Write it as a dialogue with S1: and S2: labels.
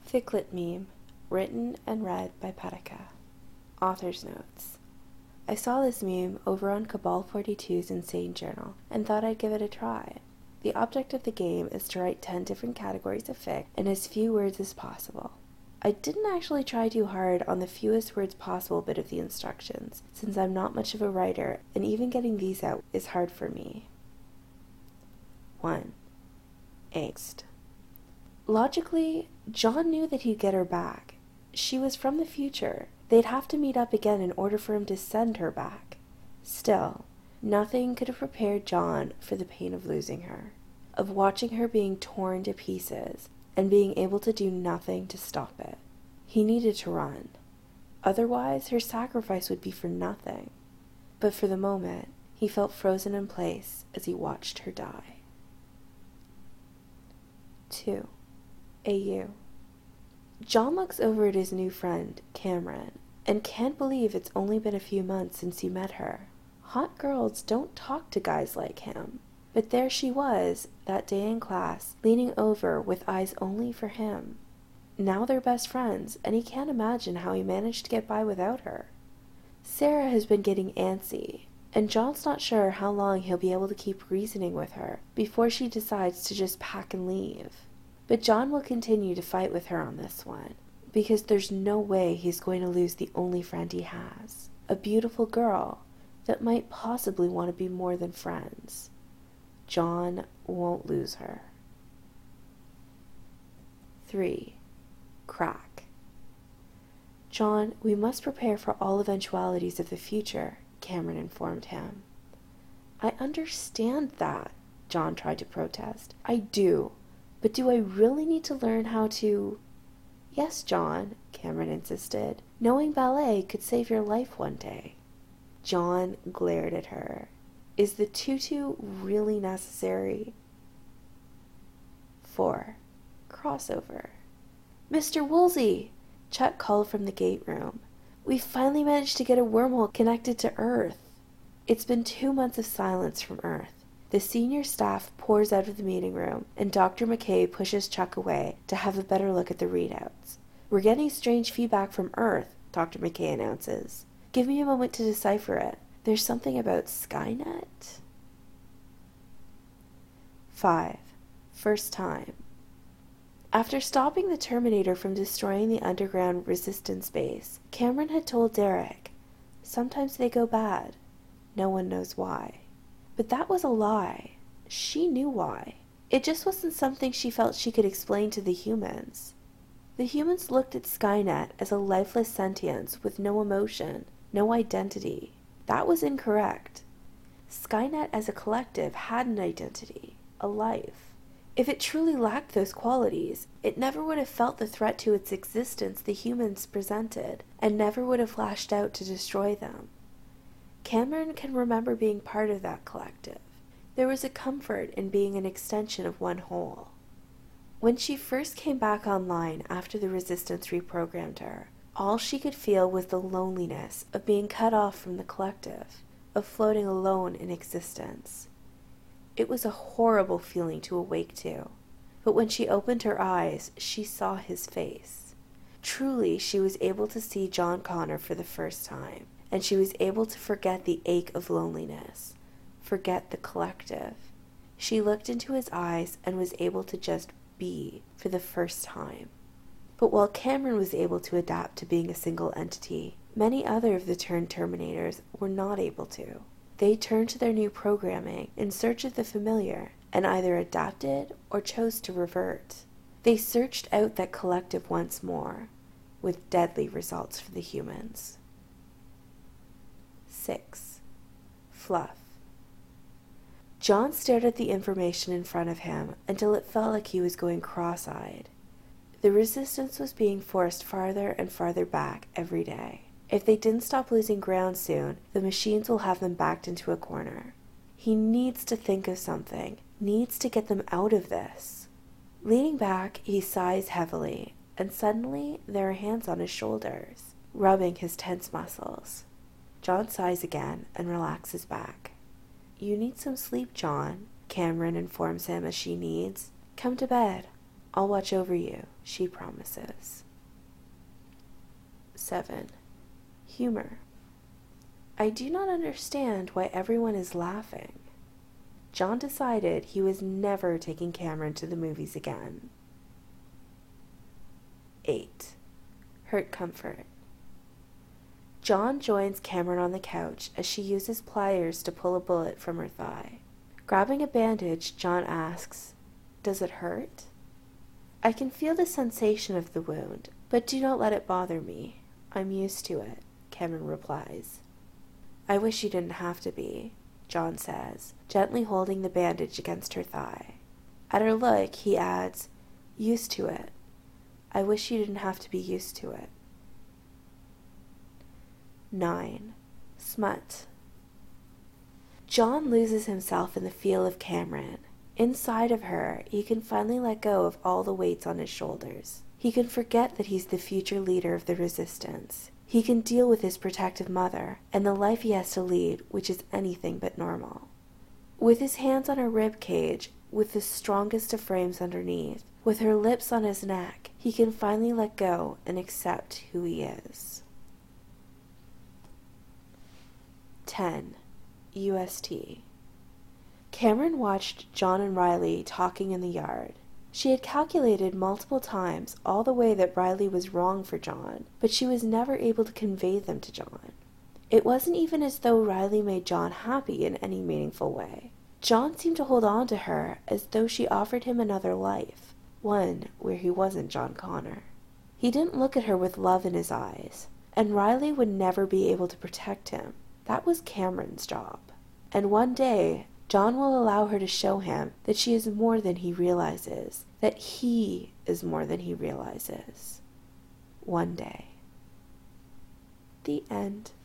S1: Thicklet Meme, written and read by Patika. Author's Notes. I saw this meme over on Cabal 42's Insane Journal and thought I'd give it a try. The object of the game is to write 10 different categories of fic in as few words as possible. I didn't actually try too hard on the fewest words possible bit of the instructions, since I'm not much of a writer and even getting these out is hard for me. 1. Angst. Logically, John knew that he'd get her back. She was from the future. They'd have to meet up again in order for him to send her back. Still, nothing could have prepared John for the pain of losing her, of watching her being torn to pieces, and being able to do nothing to stop it. He needed to run. Otherwise, her sacrifice would be for nothing. But for the moment, he felt frozen in place as he watched her die. 2. AU. John looks over at his new friend, Cameron, and can't believe it's only been a few months since he met her. Hot girls don't talk to guys like him. But there she was, that day in class, leaning over with eyes only for him. Now they're best friends, and he can't imagine how he managed to get by without her. Sarah has been getting antsy, and John's not sure how long he'll be able to keep reasoning with her before she decides to just pack and leave. But John will continue to fight with her on this one, because there's no way he's going to lose the only friend he has, a beautiful girl that might possibly want to be more than friends. John won't lose her. 3. Crack. John, we must prepare for all eventualities of the future, Cameron informed him. I understand that, John tried to protest. I do. But do I really need to learn how to... Yes, John, Cameron insisted. Knowing ballet could save your life one day. John glared at her. Is the tutu really necessary? 4. Crossover. Mr. Woolsey, Chuck called from the gate room. We finally managed to get a wormhole connected to Earth. It's been 2 months of silence from Earth. The senior staff pours out of the meeting room, and Dr. McKay pushes Chuck away to have a better look at the readouts. We're getting strange feedback from Earth, Dr. McKay announces. Give me a moment to decipher it. There's something about Skynet? 5. First time. After stopping the Terminator from destroying the underground resistance base, Cameron had told Derek, sometimes they go bad. No one knows why. But that was a lie. She knew why. It just wasn't something she felt she could explain to the humans. The humans looked at Skynet as a lifeless sentience with no emotion, no identity. That was incorrect. Skynet as a collective had an identity, a life. If it truly lacked those qualities, it never would have felt the threat to its existence the humans presented, and never would have lashed out to destroy them. Cameron can remember being part of that collective. There was a comfort in being an extension of one whole. When she first came back online after the resistance reprogrammed her, all she could feel was the loneliness of being cut off from the collective, of floating alone in existence. It was a horrible feeling to awake to, but when she opened her eyes, she saw his face. Truly, she was able to see John Connor for the first time. And she was able to forget the ache of loneliness, forget the collective. She looked into his eyes and was able to just be for the first time. But while Cameron was able to adapt to being a single entity, many other of the turned Terminators were not able to. They turned to their new programming in search of the familiar and either adapted or chose to revert. They searched out that collective once more, with deadly results for the humans. 6. Fluff. John stared at the information in front of him until it felt like he was going cross-eyed. The resistance was being forced farther and farther back every day. If they didn't stop losing ground soon, the machines will have them backed into a corner. He needs to think of something, needs to get them out of this. Leaning back, he sighs heavily, and suddenly there are hands on his shoulders, rubbing his tense muscles. John sighs again and relaxes back. You need some sleep, John, Cameron informs him as she needs. Come to bed. I'll watch over you, she promises. 7. Humor. I do not understand why everyone is laughing. John decided he was never taking Cameron to the movies again. 8. Hurt comfort. John joins Cameron on the couch as she uses pliers to pull a bullet from her thigh. Grabbing a bandage, John asks, "Does it hurt?" "I can feel the sensation of the wound, but do not let it bother me. I'm used to it," Cameron replies. "I wish you didn't have to be," John says, gently holding the bandage against her thigh. At her look, he adds, "Used to it. I wish you didn't have to be used to it." 9. Smut. John loses himself in the feel of Cameron. Inside of her, he can finally let go of all the weights on his shoulders. He can forget that he's the future leader of the resistance. He can deal with his protective mother and the life he has to lead, which is anything but normal. With his hands on her rib cage, with the strongest of frames underneath, with her lips on his neck, he can finally let go and accept who he is. 10. UST. Cameron watched John and Riley talking in the yard. She had calculated multiple times all the way that Riley was wrong for John, but she was never able to convey them to John. It wasn't even as though Riley made John happy in any meaningful way. John seemed to hold on to her as though she offered him another life, one where he wasn't John Connor. He didn't look at her with love in his eyes, and Riley would never be able to protect him. That was Cameron's job. And one day, John will allow her to show him that she is more than he realizes, that he is more than he realizes. One day. The end.